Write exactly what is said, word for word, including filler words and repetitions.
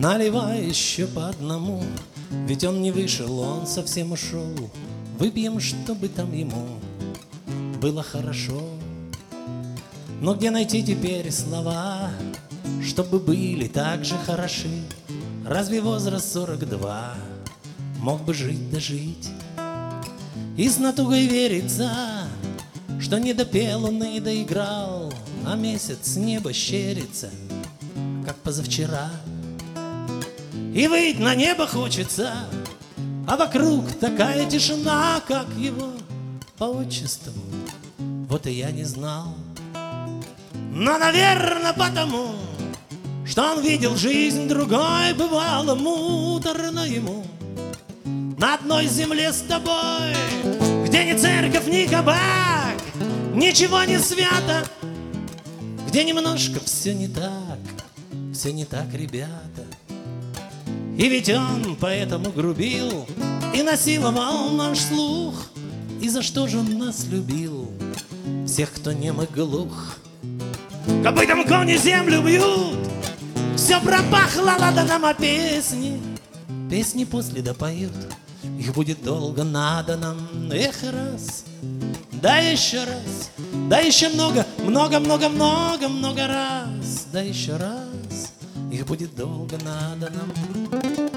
Наливай еще по одному, ведь он не вышел, он совсем ушел. Выпьем, чтобы там ему было хорошо. Но где найти теперь слова, чтобы были так же хороши? Разве возраст сорок два мог бы жить да жить? И с натугой верится, что не допел он и доиграл, а месяц с неба щерится, как позавчера. И выйти на небо хочется, а вокруг такая тишина, как его по отчеству. Вот и я не знал. Но, наверное, потому, что он видел жизнь другой, бывало муторно ему. На одной земле с тобой, где ни церковь, ни кабак, ничего не свято, где немножко все не так, все не так, ребята. И ведь он поэтому грубил и насиловал наш слух. И за что же он нас любил, всех, кто нем и глух? Копытом кони землю бьют, все пропахло ладаном, а песни, песни после допоют. Их будет долго надо нам, эх, раз, да еще раз, да еще много, много, много, много, много раз, да еще раз. Их будет долго надо нам.